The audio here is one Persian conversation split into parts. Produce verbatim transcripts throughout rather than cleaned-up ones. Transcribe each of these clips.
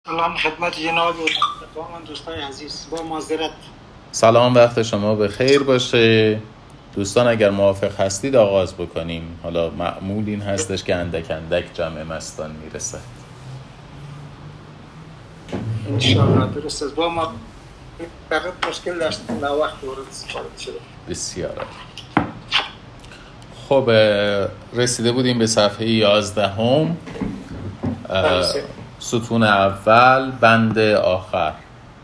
سلام خدمت جناب و دوستان عزیز. با معذرت. سلام، وقت شما به خیر باشه دوستان. اگر موافق هستید آغاز بکنیم. حالا معمول این هستش که اندک اندک جمع مستان میرسه. انشاءالله درست است. با ما فقط مشکل داشتیم نا وقت وارد شد. بسیار خب، رسیده بودیم به صفحه یازده هم، ستون اول بند آخر.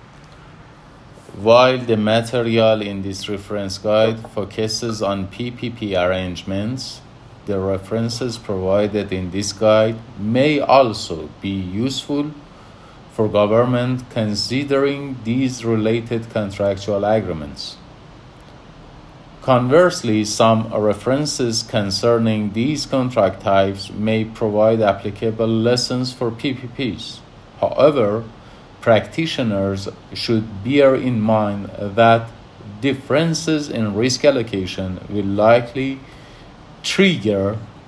While the material in this reference guide focuses on P P P arrangements, the references provided in this guide may also be useful for government considering these related contractual agreements. Conversely, some references concerning these contract types may provide applicable lessons for P P Ps. However, practitioners should bear in mind that differences in risk allocation will likely trigger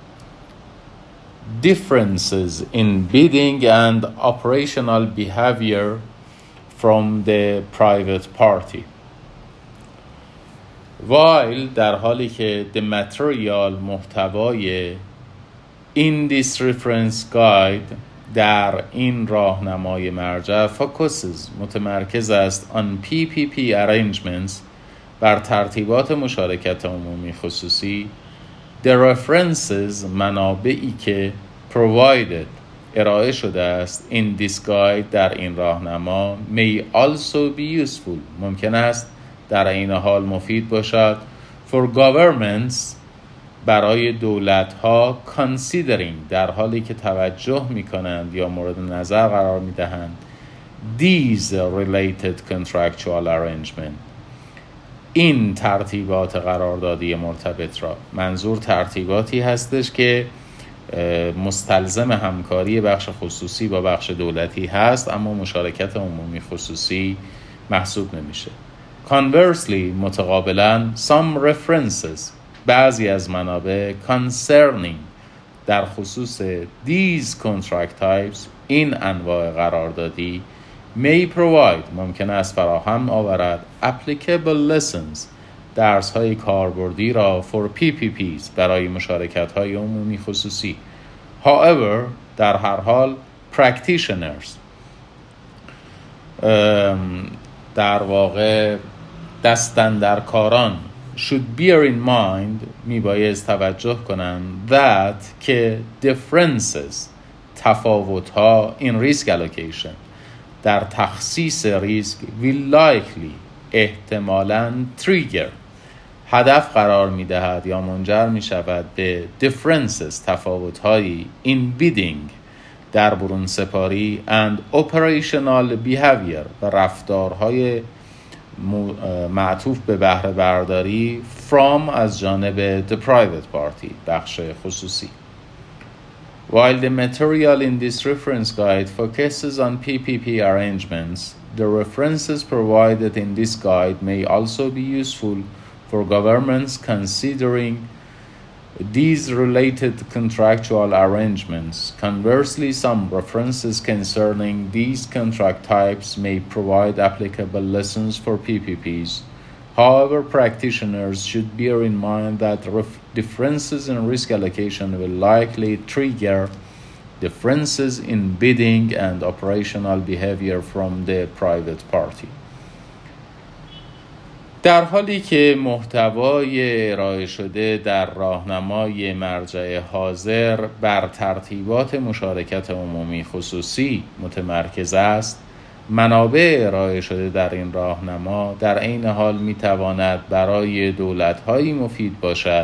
differences in bidding and operational behavior from the private party. While در حالی که the material محتوای in this reference guide در این راهنمای مرجع focuses متمرکز است on P P P arrangements بر ترتیبات مشارکت عمومی خصوصی، the references منابعی که provided ارائه شده است in this guide در این راهنما may also be useful ممکن است در این حال مفید باشد for governments برای دولت‌ها considering در حالی که توجه می‌کنند یا مورد نظر قرار می‌دهند these related contractual arrangement این ترتیبات قراردادی مرتبط را. منظور ترتیباتی هستش که مستلزم همکاری بخش خصوصی با بخش دولتی هست اما مشارکت عمومی خصوصی محسوب نمیشه. Conversely متقابلاً some references بعضی از منابع concerning در خصوص these contract types این انواع قراردادی may provide ممکن است فراهم آورد applicable lessons درس های کاربردی را for P P Ps برای مشارکت های عمومی خصوصی. However در هر حال practitioners در واقع دستاندرکاران should bear in mind میبایست توجه کنند that که differences تفاوت ها in risk allocation در تخصیص ریسک will likely احتمالاً trigger هدف قرار میدهد یا منجر میشود به differences تفاوت هایی in bidding در برون سپاری and operational behavior و رفتارهای معطوف به بهره برداری from از جانب the private party بخش خصوصی. While the material in this reference guide focuses on P P P arrangements, the references provided in this guide may also be useful for governments considering these related contractual arrangements. Conversely, some references concerning these contract types may provide applicable lessons for P P Ps. However, practitioners should bear in mind that ref- differences in risk allocation will likely trigger differences in bidding and operational behavior from the private party. در حالی که محتوای ارائه شده در راهنمای مرجع حاضر بر ترتیبات مشارکت عمومی خصوصی متمرکز است، منابع ارائه شده در این راهنما در عین حال میتواند برای دولت‌هایی مفید باشد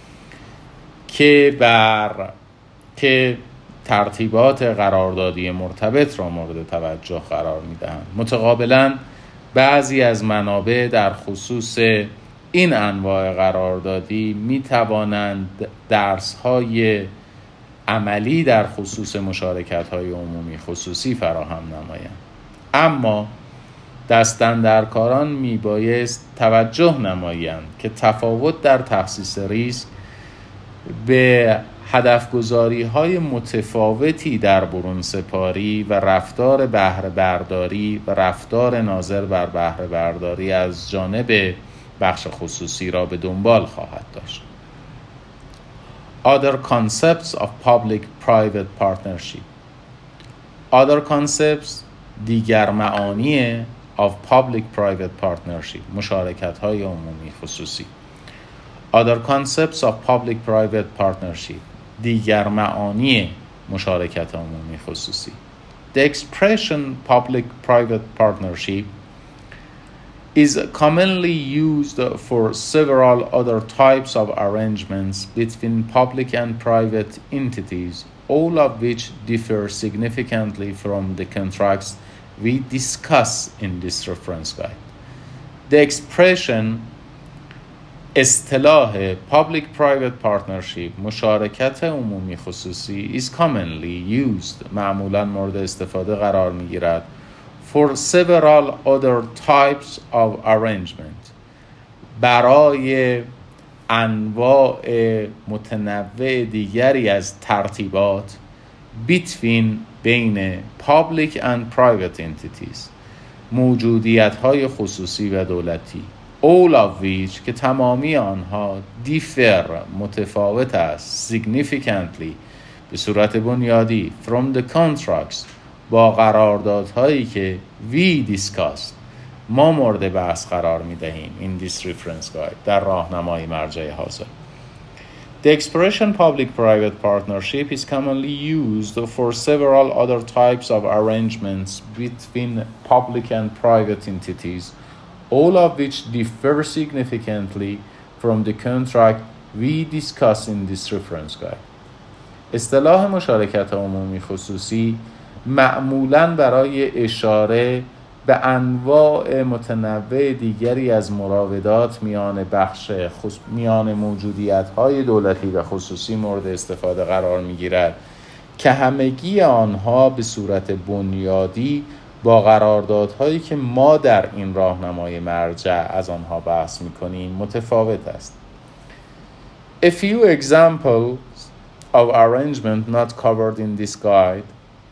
که بر که ترتیبات قراردادی مرتبط را مورد توجه قرار میدهند. متقابلاً بعضی از منابع در خصوص این انواع قراردادی می توانند درس‌های عملی در خصوص مشارکت‌های عمومی خصوصی فراهم نمایند. اما دستاندرکاران می بایست توجه نمایند که تفاوت در تخصیص ریسک به هدفگذاری های متفاوتی در برون سپاری و رفتار بهره برداری و رفتار ناظر بر بهره برداری از جانب بخش خصوصی را به دنبال خواهد داشت. Other concepts of public-private partnership. Other concepts دیگر معانی of public-private partnership مشارکت های عمومی خصوصی. Other concepts of public-private partnership دیگر معانی مشارکت عمومی خصوصی. The expression public-private partnership is commonly used for several other types of arrangements between public and private entities, all of which differ significantly from the contracts we discuss in this reference guide. The expression اصطلاح public-private partnership مشارکت عمومی خصوصی is commonly used معمولاً مورد استفاده قرار می‌گیرد for several other types of arrangement برای انواع متنوع دیگری از ترتیبات between بین public and private entities موجودیت‌های خصوصی و دولتی all of which که تمامی آنها differ متفاوت است significantly به صورت بنیادی from the contracts با قراردادهایی که we discussed ما مورد بحث قرار می‌دهیم in this reference guide در راهنمای مرجع حاضر. The expression public-private partnership is commonly used for several other types of arrangements between public and private entities all of which differ significantly from the contract we discuss in this reference guide. اصطلاح مشارکت عمومی خصوصی معمولاً برای اشاره به انواع متنوع دیگری از مراودات میان بخش خص... میان موجودیت‌های دولتی و خصوصی مورد استفاده قرار می‌گیرد که همگی آنها به صورت بنیادی با قراردادهایی که ما در این راهنمای مرجع از آنها بحث می‌کنیم متفاوت است. A few examples of arrangement not covered in this guide.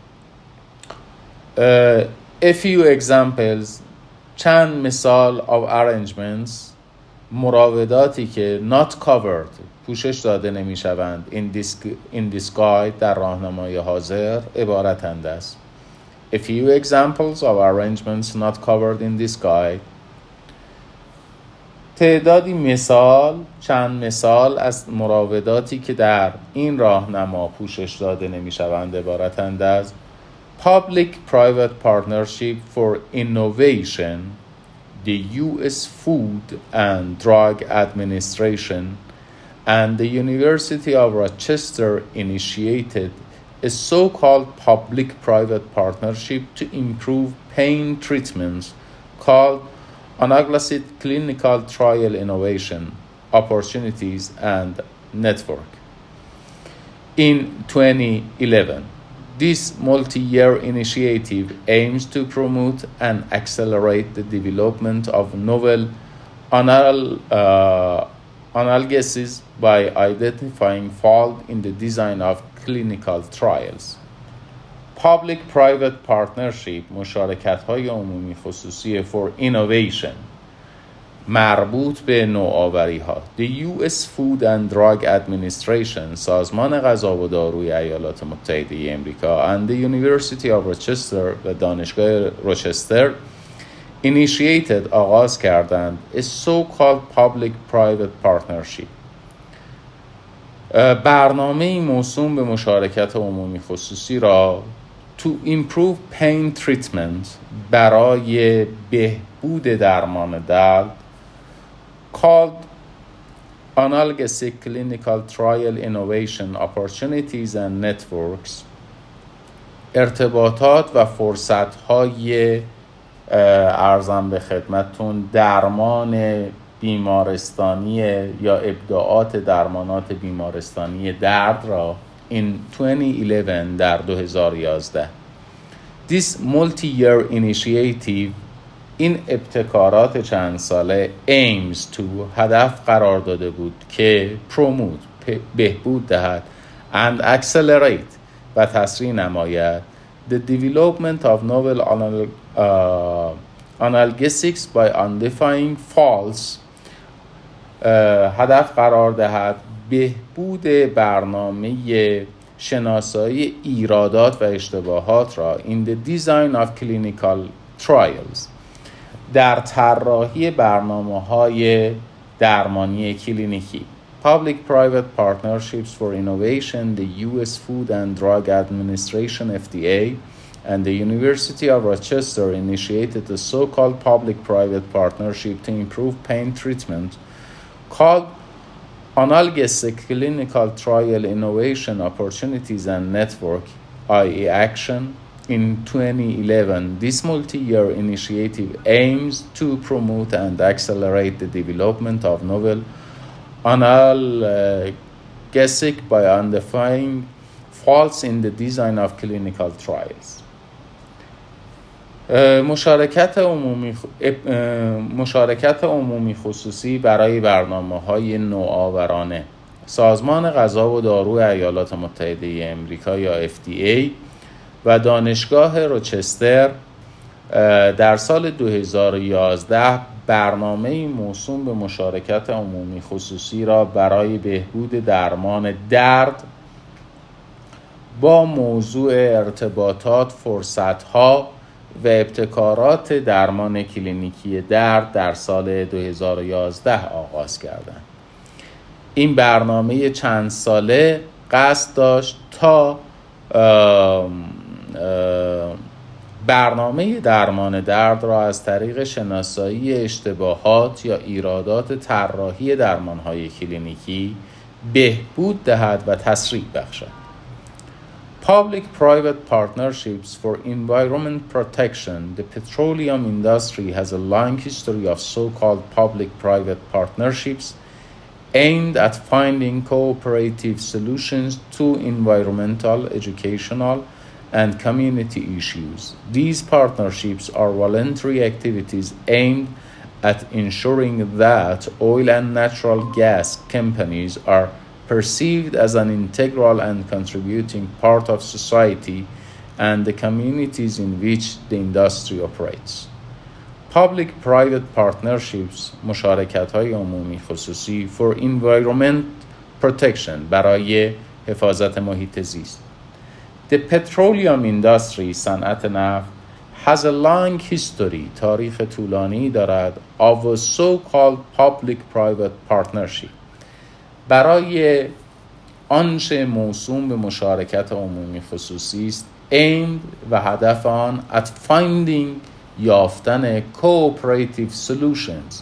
Uh, a few examples چند مثال of arrangements مراوداتی که not covered پوشش داده نمی‌شوند in this in this guide در راهنمای حاضر عبارتند است. A few examples of arrangements not covered in this guide. تعدادی مثال، چند مثال از مراوداتی که در این راهنما پوشش داده نمی‌شوند عبارتند از Public-Private Partnership for Innovation, the U S Food and Drug Administration and the University of Rochester initiated a so-called public-private partnership to improve pain treatments called Analgesic Clinical Trial Innovation, Opportunities and Network. In twenty eleven, this multi-year initiative aims to promote and accelerate the development of novel anal, uh, analgesics by identifying faults in the design of clinical trials. Public-private partnership مشارکت‌های عمومی خصوصی for innovation مربوط به نوآوری‌ها. The U S Food and Drug Administration سازمان غذا و داروی ایالات متحده امریکا and the University of Rochester و دانشگاه روچستر initiated آغاز کردند a so-called public-private partnership برنامه‌ای موسوم به مشارکت عمومی خصوصی را to improve pain treatment برای بهبود درمان درد called Analgesic Clinical Trial Innovation Opportunities and Networks ارتباطات و فرصت‌های ارزم به خدمتتون درمان بیمارستانی یا ابداعات درمانات بیمارستانی درد را in twenty eleven در دو هزار و یازده. This multi-year initiative این ابتکارات چند ساله aims to هدف قرار داده بود که promote بهبود دهد and accelerate و تسریع نماید the development of novel anal- uh, analgesics by identifying faults هدف قرار دهد بهبود برنامه شناسایی ایرادات و اشتباهات را in the design of clinical trials در طراحی برنامه‌های درمانی کلینیکی. Public-private partnerships for innovation, the U S Food and Drug Administration F D A and the University of Rochester initiated a so-called public-private partnership to improve pain treatment called Analgesic Clinical Trial Innovation Opportunities and Network I E Action in twenty eleven. This multi-year initiative aims to promote and accelerate the development of novel analgesic by identifying faults in the design of clinical trials. مشارکت عمومی مشارکت عمومی خصوصی برای برنامه‌های نوآورانه. سازمان غذا و دارو ایالات متحده آمریکا یا اف دی ای و دانشگاه روچستر در سال دو هزار و یازده برنامه‌ای موسوم به مشارکت عمومی خصوصی را برای بهبود درمان درد با موضوع ارتباطات، فرصت‌ها و ابتکارات درمان کلینیکی درد در سال دو هزار و یازده آغاز کردند. این برنامه چند ساله قصد داشت تا برنامه درمان درد را از طریق شناسایی اشتباهات یا ایرادات طراحی درمان‌های کلینیکی بهبود دهد و تسریع بخشد. Public-private partnerships for environment protection. The petroleum industry has a long history of so-called public-private partnerships aimed at finding cooperative solutions to environmental, educational, and community issues. These partnerships are voluntary activities aimed at ensuring that oil and natural gas companies are perceived as an integral and contributing part of society and the communities in which the industry operates. Public-private partnerships مشارکت‌های عمومی خصوصی for environment protection برای حفاظت محیط زیست. The petroleum industry صنعت نفت has a long history تاریخ طولانی دارد of a so-called public-private partnership برای آنچه موسوم به مشارکت عمومی خصوصی است aimed و هدف آن at finding یافتن cooperative solutions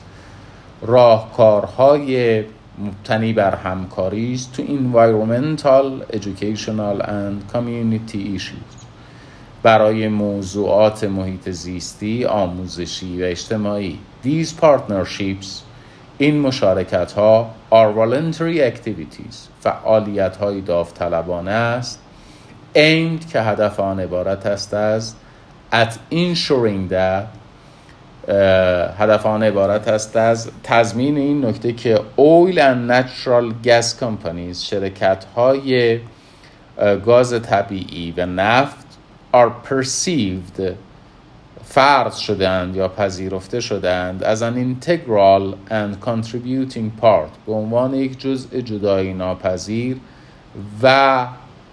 راهکارهای مبتنی بر همکاری است to environmental, educational and community issues برای موضوعات محیط زیستی، آموزشی و اجتماعی. These partnerships این مشارکت ها are voluntary activities فعالیت های داوطلبانه است aimed که هدف آن عبارت است از at ensuring that هدف آن عبارت است از تضمین این نکته که oil and natural gas companies شرکت های گاز طبیعی و نفت are perceived فرض شدند یا پذیرفته شدند از an integral and contributing part به عنوان یک جزء جدایی ناپذیر و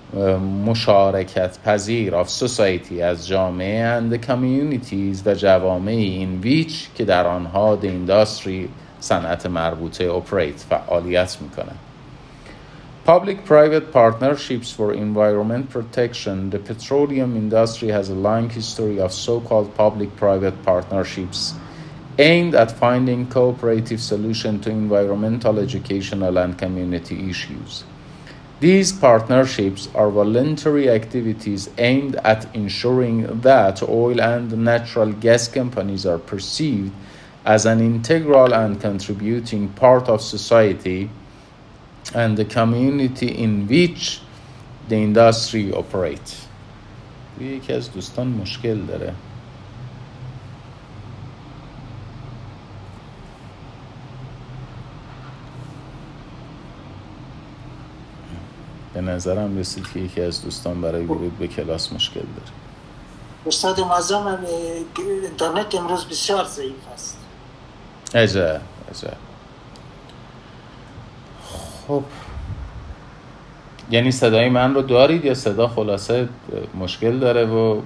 مشارکت پذیر of society از جامعه and the communities و جوامعی in which که در آنها the industry صنعت مربوطه operate فعالیت میکنند. Public-private partnerships for environment protection. The petroleum industry has a long history of so-called public-private partnerships aimed at finding cooperative solutions to environmental, educational, and community issues. These partnerships are voluntary activities aimed at ensuring that oil and natural gas companies are perceived as an integral and contributing part of society and the community in which the industry operates. یکی از دوستان مشکل داره. به نظرم رسید که یکی از دوستان برای ورود به کلاس مشکل داره. استاد معظم، اینترنت امروز بسیار ضعیف است. عجب عجب. خب یعنی صدای من رو دارید یا صدا خلاصه مشکل داره و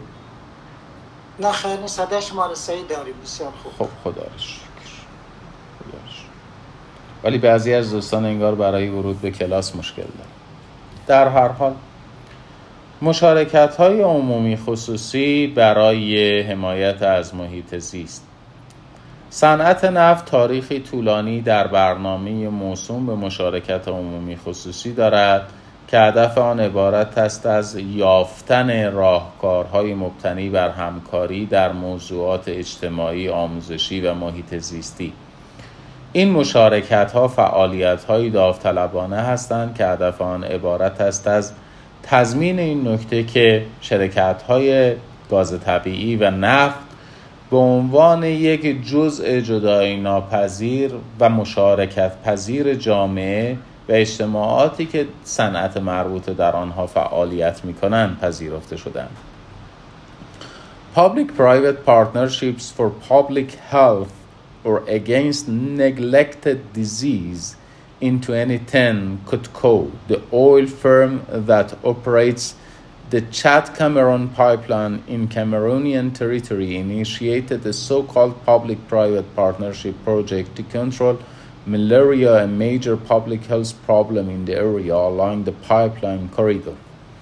نه خیلی صدای شما رو صحیح داریم. بسیار خوب. خب خدا رو شکر. خدا رو شکر. ولی بعضی از دوستان انگار برای ورود به کلاس مشکل داره. در هر حال مشارکت‌های عمومی خصوصی برای حمایت از محیط زیست. صنعت نفت تاریخی طولانی در برنامه موسوم به مشارکت عمومی خصوصی دارد که هدف آن عبارت است از یافتن راهکارهای مبتنی بر همکاری در موضوعات اجتماعی، آموزشی و محیط زیستی. این مشارکت‌ها فعالیت‌های داوطلبانه هستند که هدف آن عبارت است از تضمین این نکته که شرکت‌های گاز طبیعی و نفت به عنوان یک جزء جدایی ناپذیر و مشارکت پذیر جامعه و اجتماعاتی که صنعت مربوطه در آنها فعالیت می‌کنند پذیرفته شدند. Public-private partnerships for public health or against neglected disease in twenty ten, COTCO, the oil firm that operates the Chad-Cameroon pipeline in Cameroonian territory, initiated a so-called public-private partnership project to control malaria, a major public health problem in the area along the pipeline corridor.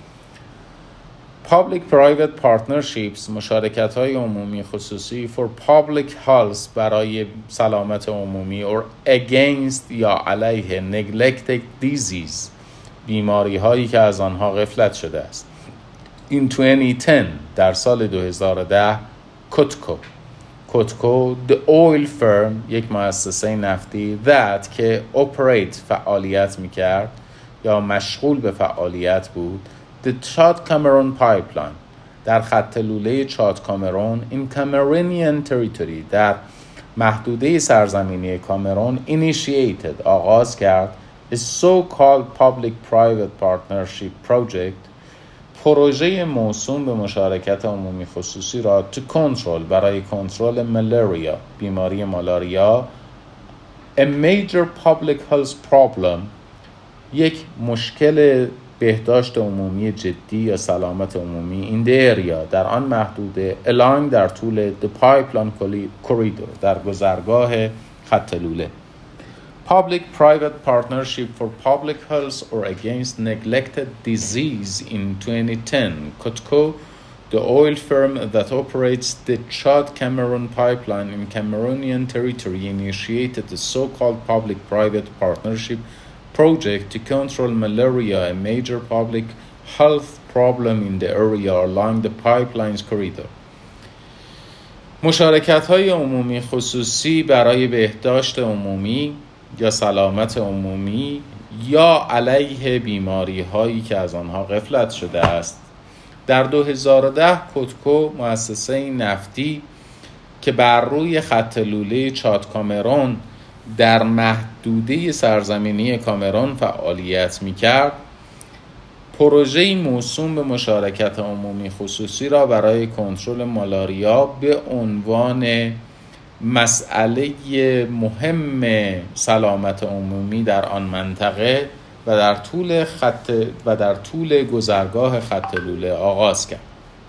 Public-private partnerships مشارکت‌های عمومی خصوصی for public health برای سلامت عمومی or against یا علیه neglected disease بیماری‌هایی که از آنها غفلت شده است. In twenty ten در سال دو هزار و ده COTCO COTCO the oil firm یک مؤسسه نفتی that که operate فعالیت می‌کرد یا مشغول به فعالیت بود The Chad Cameroon pipeline در خط لوله چاد کامرون in Cameroonian territory در محدوده سرزمینی کامرون initiated آغاز کرد a so-called public-private partnership project پروژه موسوم به مشارکت عمومی خصوصی را to control برای کنترل مالاریا بیماری مالاریا a major public health problem یک مشکل بهداشت عمومی جدی یا سلامت عمومی in the area در آن محدوده along در طول the pipeline corridor در گذرگاه خط لوله. Public-private partnership for public health or against neglected disease in twenty ten COTCO the oil firm that operates the Chad-Cameroon pipeline in Cameroonian territory initiated the so-called public-private partnership project to control malaria, a major public health problem in the area along the pipeline's corridor. مشارکت‌های عمومی خصوصی برای بهداشت عمومی یا سلامت عمومی یا علیه بیماری‌هایی که از آنها غفلت شده است. در دو هزار و ده COTCO مؤسسه نفتی که بر روی خط لوله چاد کامرون در محدوده سرزمینی کامرون فعالیت می‌کرد، پروژه‌ای موسوم به مشارکت عمومی خصوصی را برای کنترل مالاریا به عنوان مسئله مهم سلامت عمومی در آن منطقه و در طول خط و در طول گذرگاه خط لوله آغاز کرد.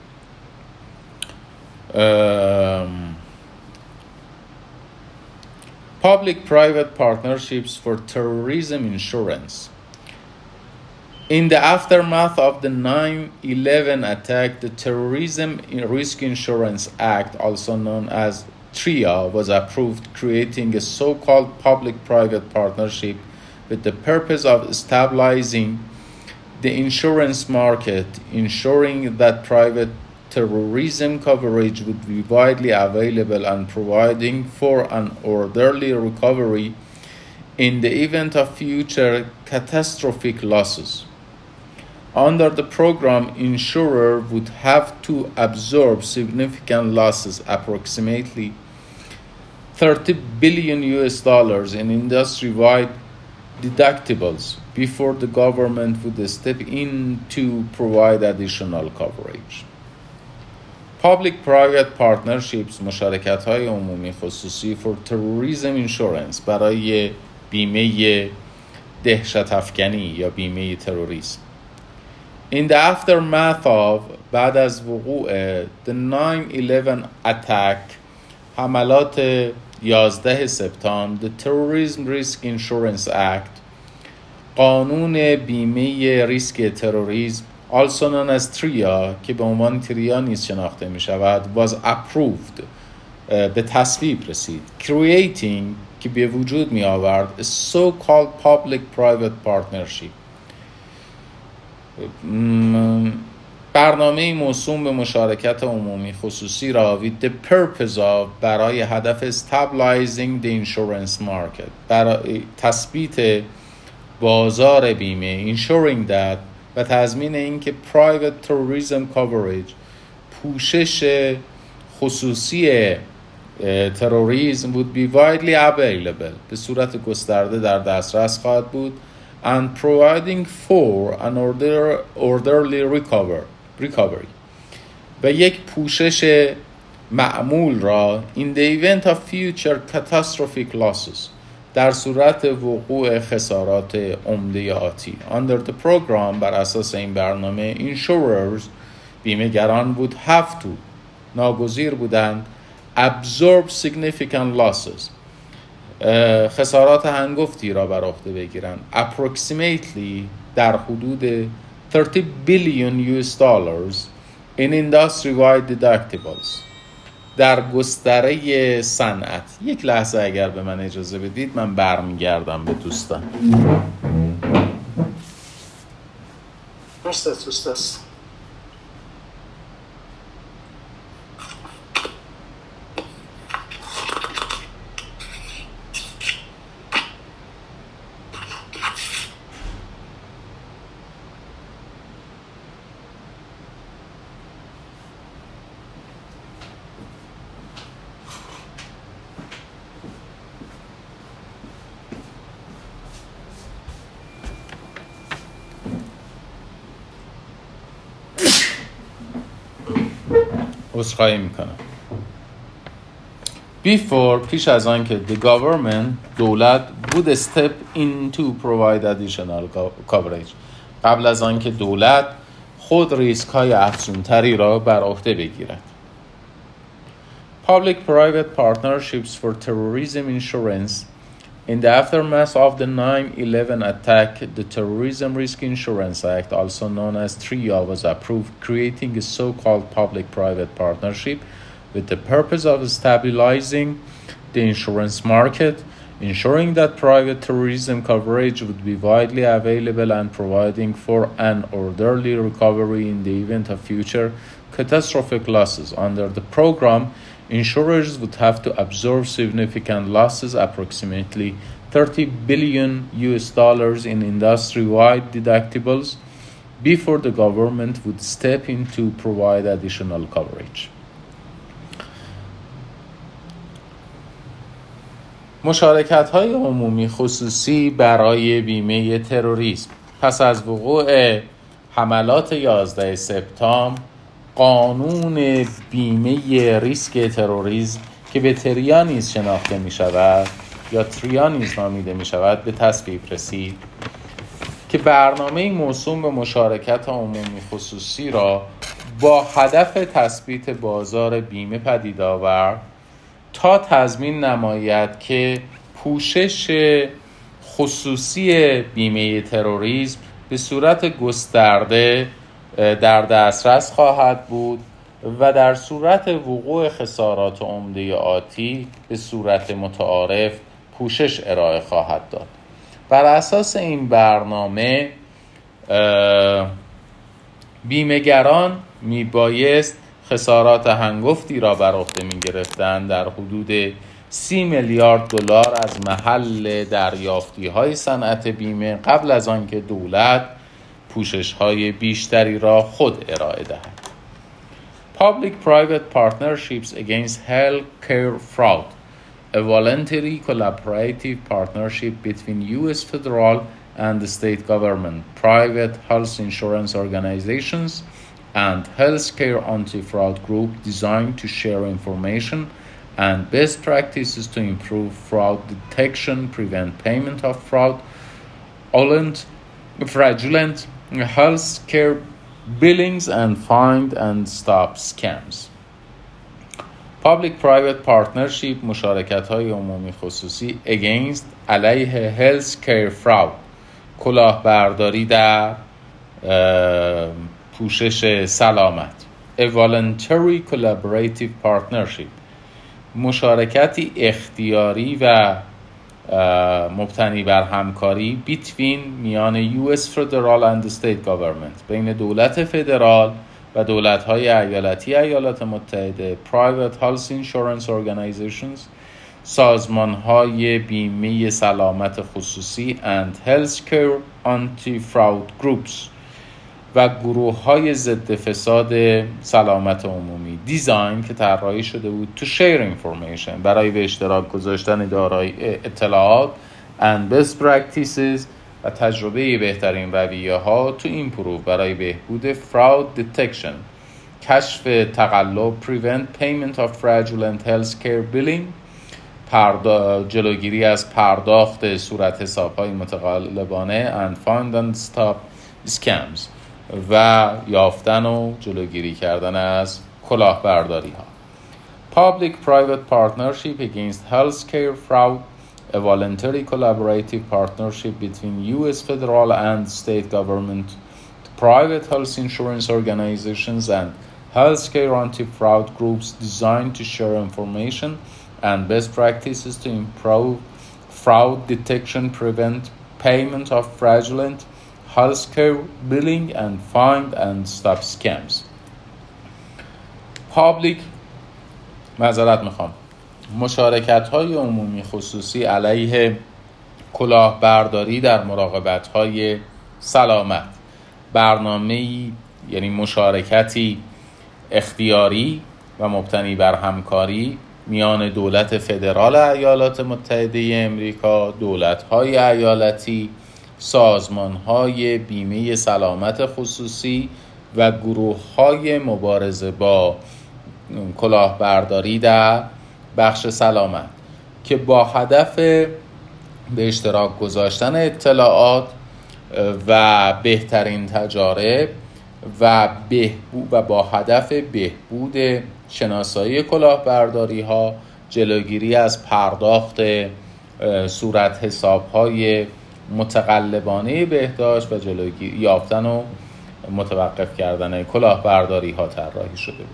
Public-private partnerships for terrorism insurance. In the aftermath of the nine eleven attack, the Terrorism Risk Insurance Act, also known as TRIA, was approved, creating a so-called public-private partnership with the purpose of stabilizing the insurance market, ensuring that private terrorism coverage would be widely available and providing for an orderly recovery in the event of future catastrophic losses. Under the program, insurer would have to absorb significant losses, approximately thirty billion U S dollars in industry-wide deductibles before the government would step in to provide additional coverage. Public-private partnerships مشارکت‌های عمومی خصوصی for terrorism insurance برای بیمه دهشت افکنی یا بیمه تروریسم. In the aftermath of بعد از وقوع the nine eleven attack حملات یازده سپتامبر the Terrorism Risk Insurance Act قانون بیمه ریسک تروریسم also known as تریا که به عنوان تریا نیز شناخته می شود was approved به تصویب رسید creating که به وجود می آورد a so-called public-private partnership برنامه موسوم به مشارکت عمومی خصوصی را with the purpose of برای هدف stabilizing the insurance market برای تثبیت بازار بیمه ensuring that و تضمین اینکه private tourism coverage پوشش خصوصی تروریسم would be widely available به صورت گسترده در دسترس خواهد بود and providing for an order, orderly recover, recovery و یک پوشش معمول را in the event of future catastrophic losses در صورت وقوع خسارات عمده آتی. Under the program بر اساس این برنامه insurers بیمه‌گران would have to ناگزیر بودند absorb significant losses خسارات هنگفتی را بر عهده بگیرند approximately در حدود thirty billion U S dollars in industry-wide deductibles در گستره صنعت. یک لحظه اگر به من اجازه بدید من برمیگردم به دوستان. دوست دوست عذرخواهی میکنم. Before پیش از آن که the government دولت would step in to provide additional coverage قبل از آن که دولت خود ریسک های افزونتری را بر عهده بگیرد. Public-private partnerships for terrorism insurance in the aftermath of the nine eleven attack, the Terrorism Risk Insurance Act, also known as TRIA, was approved, creating a so-called public-private partnership with the purpose of stabilizing the insurance market, ensuring that private terrorism coverage would be widely available and providing for an orderly recovery in the event of future catastrophic losses. Under the program, insurers would have to absorb significant losses, approximately thirty billion U S dollars in industry-wide deductibles, before the government would step in to provide additional coverage. مشارکت‌های عمومی خصوصی برای بیمه تروریسم. پس از وقوع حملات یازده سپتامبر قانون بیمه ریسک تروریسم که به تریا نیز شناخته می شود یا تریا نیز نامیده می شود به تصویب رسید که برنامه موسوم به مشارکت عمومی خصوصی را با هدف تثبیت بازار بیمه پدید آورد تا تضمین نماید که پوشش خصوصی بیمه تروریسم به صورت گسترده در دسترس خواهد بود و در صورت وقوع خسارات عمده آتی به صورت متعارف پوشش ارائه خواهد داد. بر اساس این برنامه بیمه‌گران میبایست خسارات هنگفتی را بر عهده می‌گرفتند در حدود سی میلیارد دلار از محل دریافتی‌های صنعت بیمه قبل از آنکه دولت پوشش‌های بیشتری را خود ارائه دهد. Public-private partnerships against healthcare fraud a voluntary collaborative partnership between U S federal and the state government, private health insurance organizations, and healthcare anti-fraud group designed to share information and best practices to improve fraud detection, prevent payment of fraud, fraudulent healthcare billings, and find and stop scams. Public-private partnership مشارکت‌های عمومی خصوصی against علیه healthcare fraud، کلاهبرداری در پوشش سلامت. A voluntary collaborative partnership، مشارکتی اختیاری و مبتنی بر همکاری between میان U S federal and the state government، بین دولت فدرال و دولت‌های ایالتی ایالات متحده، private health insurance organizations، سازمان‌های بیمه سلامت خصوصی and healthcare anti-fraud groups و گروه‌های ضد فساد سلامت عمومی. دیزاین که طراحی شده بود to share information، برای به اشتراک گذاشتن دارای اطلاعات and best practices و تجربه بهترین رویه‌ها to improve، برای بهبود fraud detection، کشف تقلب، prevent payment of fraudulent healthcare billing، پردا... جلوگیری از پرداخت صورت حساب‌های متقلبانه and find and stop scams و یافتن و جلوگیری کردن از کلاهبرداری ها. Public-private partnership against healthcare fraud، a voluntary collaborative partnership between U S federal and state government, private health insurance organizations, and healthcare anti-fraud groups designed to share information and best practices to improve fraud detection, prevent payment of fraudulent healthcare billing, and find and stop scams. Public معذرت میخوام مشارکت‌های عمومی خصوصی علیه کلاهبرداری در مراقبت‌های سلامت، برنامه‌ای یعنی مشارکتی اختیاری و مبتنی بر همکاری میان دولت فدرال ایالات متحده امریکا، دولت‌های ایالتی، سازمان‌های بیمه سلامت خصوصی و گروه‌های مبارزه با کلاهبرداری در بخش سلامت که با هدف به اشتراک گذاشتن اطلاعات و بهترین تجارب و بهبود و با هدف بهبود شناسایی کلاهبرداری‌ها، جلوگیری از پرداخت صورت حساب‌های متقلبانه بهداشت و جلوگیری یافتن و متوقف کردن کلاهبرداری‌ها طراحی شده بود.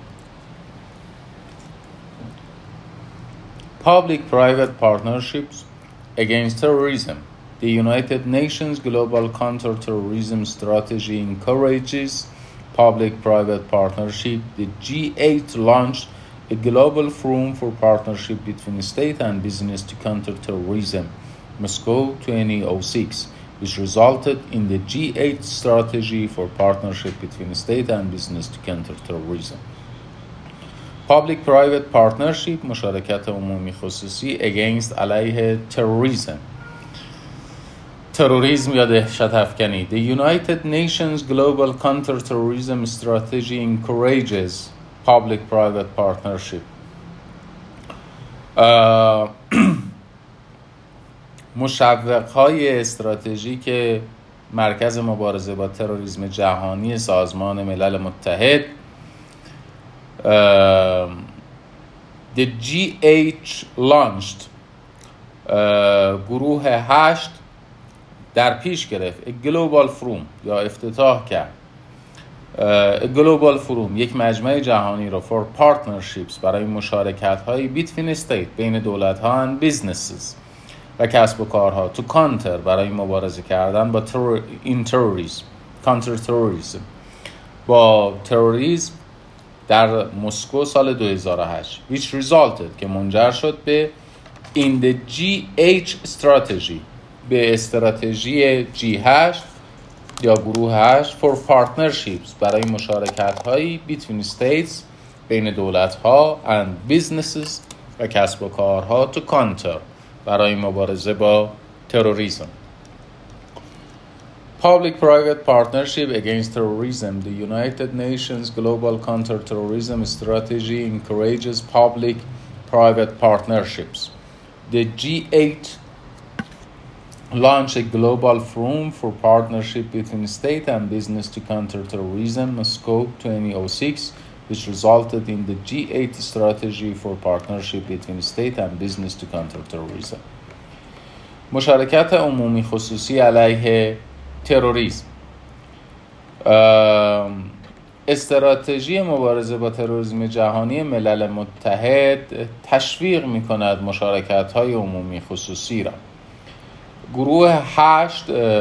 Public-private partnerships against terrorism. The United Nations Global Counter-Terrorism Strategy encourages public-private partnership. The G eight launched a global forum for partnership between state and business to counter terrorism, Moscow twenty oh six, which resulted in the G eight strategy for partnership between state and business to counter terrorism. Public-private partnership مشارکت عمومی خصوصی against علیه terrorism، تروریسم یا دهشت افکنی. The United Nations Global Counter-Terrorism Strategy encourages public-private partnership. مشوق‌های استراتژیک مرکز مبارزه با تروریسم جهانی سازمان ملل متحد Uh, the G eight launched uh, گروه هشت در پیش گرفت a global forum یا افتتاح کرد uh, a global forum، یک مجمع جهانی رو for partnerships، برای مشارکت های between state، بین دولت ها and businesses و کسب و کارها to counter، برای مبارزه کردن با terror in terrorism counter terrorism با تروریسم در مسکو سال دو هزار و هشت which resulted که منجر شد به in the G eight strategy، به استراتژی جی هشت یا گروه هشت for partnerships، برای مشارکت هایی between states، بین دولت ها and businesses و کسب و کارها تو کانتر برای مبارزه با تروریسم. Public-private partnership against terrorism. The United Nations Global Counter-Terrorism Strategy encourages public-private partnerships. The G eight launched a global forum for partnership between state and business to counter terrorism, Moscow twenty oh six, which resulted in the G eight strategy for partnership between state and business to counter terrorism. مشارکت عمومی خصوصی علیه تروریسم. استراتژی مبارزه با تروریسم جهانی ملل متحد تشویق می‌کند مشارکت‌های عمومی خصوصی را. گروه هشت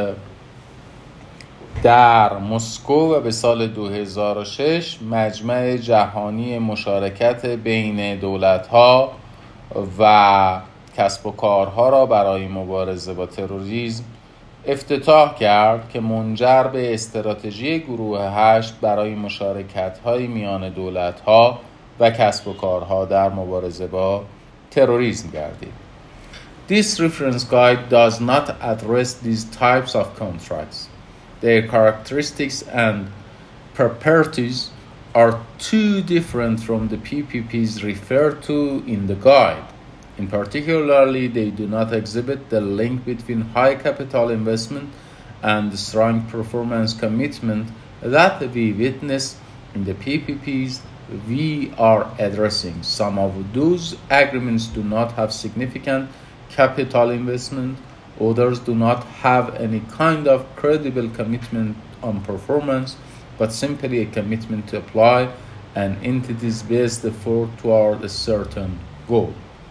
در مسکو و به سال دو هزار و شش مجمع جهانی مشارکت بین دولت‌ها و کسب و کارها را برای مبارزه با تروریسم افتتاح کرد که منجر به استراتژی گروه هشت برای مشارکت‌های میان دولت‌ها و کسب و کارها در مبارزه با تروریسم گردید. This reference guide does not address these types of contracts. Their characteristics and properties are too different from the P P Ps referred to in the guide. In particularly, they do not exhibit the link between high capital investment and the strong performance commitment that we witness in the P P Ps we are addressing. Some of those agreements do not have significant capital investment. Others do not have any kind of credible commitment on performance, but simply a commitment to apply an entity's best effort toward a certain goal.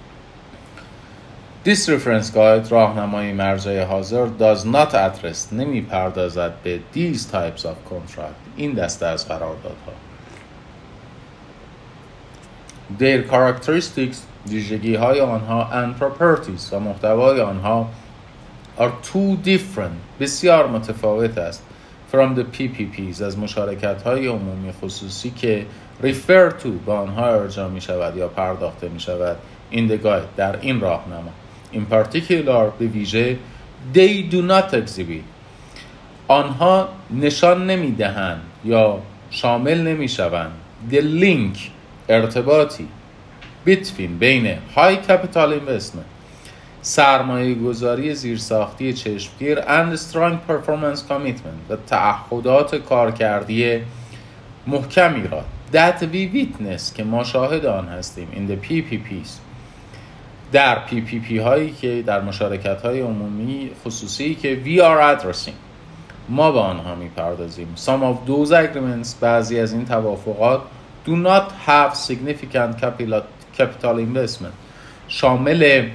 This reference guide راهنمای مرجع حاضر does not address نمی پردازد به these types of contract این دسته از قراردادها. Their characteristics ویژگی های آنها and properties و محتوای آنها are too different بسیار متفاوت است from the P P Ps از مشارکت های عمومی خصوصی که refer to به آنها ارجاع می شود یا پرداخته می شود in the guide در این راهنما. In particular به ویژه they do not exhibit آنها نشان نمی دهند یا شامل نمی شوند the link ارتباطی between بین high capital investment سرمایه گذاری زیرساختی چشمگیر and strong performance commitment و تعهدات کارکردی محکمی را that we witness که ما شاهد آن هستیم in the P P Ps در P P P هایی که در مشارکت های عمومی خصوصی که we are addressing ما به آنها می پردازیم. Some of those agreements بعضی از این توافقات do not have significant capital, capital investment شامل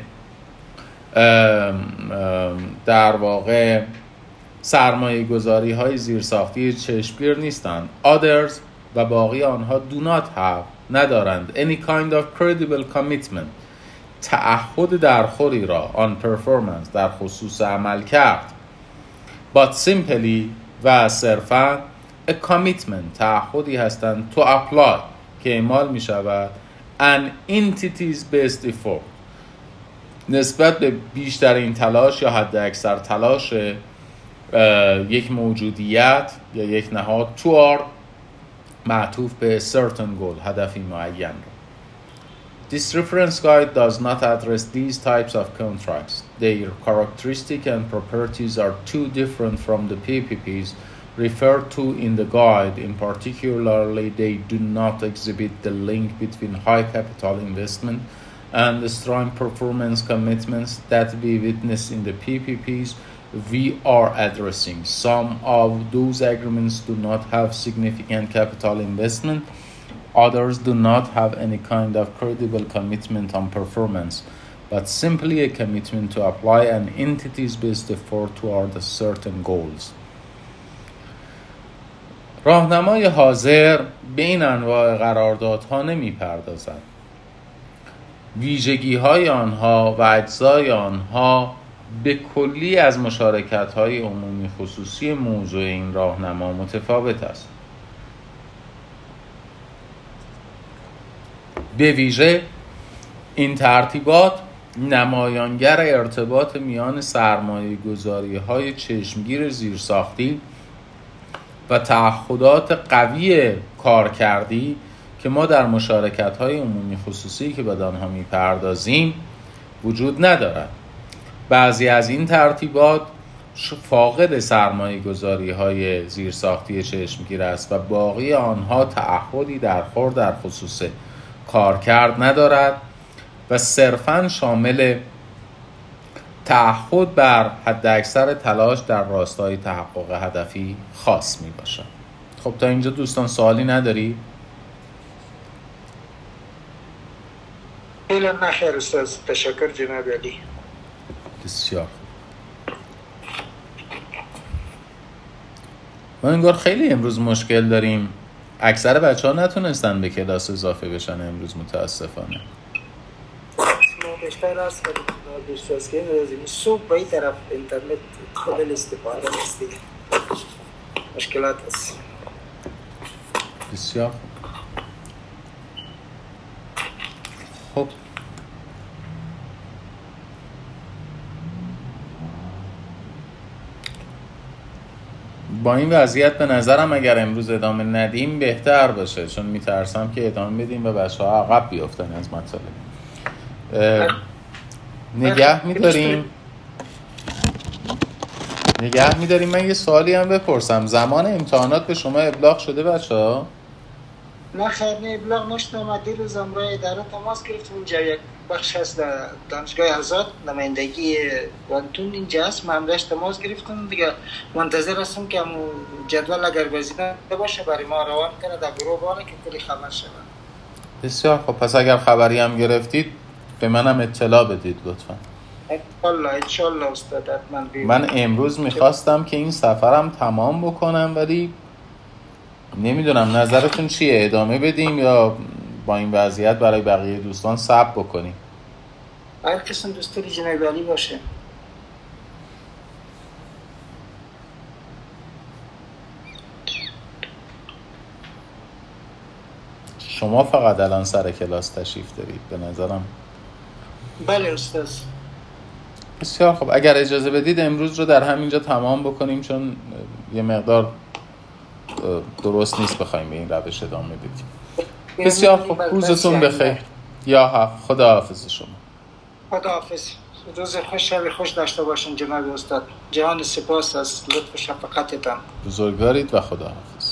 در واقع سرمایه گذاری های زیرساختی چشمگیر نیستند. Others و باقی آنها do not have ندارند any kind of credible commitment تعهد درخوری را on performance در خصوص عمل کرد but simply و صرفا a commitment تعهدی هستند to apply که اعمال می شود an entity's best effort نسبت به بیشترین تلاش یا حد اکثر تلاش یک موجودیت یا یک نهاد toward معطوف به certain goal هدفی معین. This reference guide does not address these types of contracts. Their characteristics and properties are too different from the P P Ps referred to in the guide. In particular, they do not exhibit the link between high capital investment and the strong performance commitments that we witness in the P P Ps we are addressing. Some of those agreements do not have significant capital investment. Others do not have any kind of credible commitment on performance, but simply a commitment to apply an entity's best effort toward certain goals. راهنمای حاضر به این انواع قراردادها نمی پردازد. ویژگی های آنها و اجزای آنها به کلی از مشارکت های عمومی خصوصی موضوع این راهنما متفاوت است. به ویژه این ترتیبات نمایانگر ارتباط میان سرمایه گذاری های چشمگیر زیرساختی و تعهدات قوی کارکردی که ما در مشارکت های عمومی خصوصی که به آنها میپردازیم وجود ندارد. بعضی از این ترتیبات فاقد سرمایه گذاری های زیرساختی چشمگیر است و باقی آنها تعهدی در خور در خصوص کارکرد ندارد و صرفاً شامل تعهد بر حداکثر تلاش در راستای تحقق هدفی خاص می باشد. خب تا اینجا دوستان سوالی نداری؟ خیلی نخیر استاد، تشکر جناب علی. بسیار ما انگار خیلی امروز مشکل داریم. اکثر بچه ها نتونستن به کلاس اضافه بشن امروز متاسفانه. ما بیشتر از دوست است که صبح به این طرف اینترنت قابل استفاده است دیگه. مشکلات است. بسیار خب. با این وضعیت به نظرم اگر امروز ادامه ندیم بهتر باشه، چون میترسم که ادامه بدیم و بچه ها عقب بیافتن از مطالب. نگه میداریم نگه میداریم من یه سوالی هم بپرسم. زمان امتحانات به شما ابلاغ شده بچه ها؟ نه خیر، نه ابلاغ نشد. ما دیروز امروز اداره تماس گرفتیم. اینجا یک بخش هست در دانشگاه آزاد، نمایندگی وانتون اینجا هست. ما همراهش تماس گرفتیم دیگه. منتظر هستم که همون جدول اگر گزیده باشه برای ما روان کنه در گروه باره که کلی خبر شود. بسیار خب. پس اگر خبری هم گرفتید به منم اطلاع بدید لطفا. انشالله انشالله استاد. من امروز میخواستم که این سفرم تمام بکنم ولی نمیدونم نظرتون چیه، ادامه بدیم یا با این وضعیت برای بقیه دوستان صبر بکنیم؟ هر کسی دوست داری جناب علی باشه. شما فقط الان سر کلاس تشریف دارید به نظرم. بله استاد. بسیار خب. اگر اجازه بدید امروز رو در همینجا تمام بکنیم، چون یه مقدار درست نیست بخوایم به این روش ادامه بدیم. بسیار خب. روزتون بخیر. یا حق. خدا حافظ شما. خدا حافظ. روز خوش، شب خوش داشته باشین جناب استاد. جهان سپاس از لطف و شفقتتان. بزرگوارید و خدا حافظ.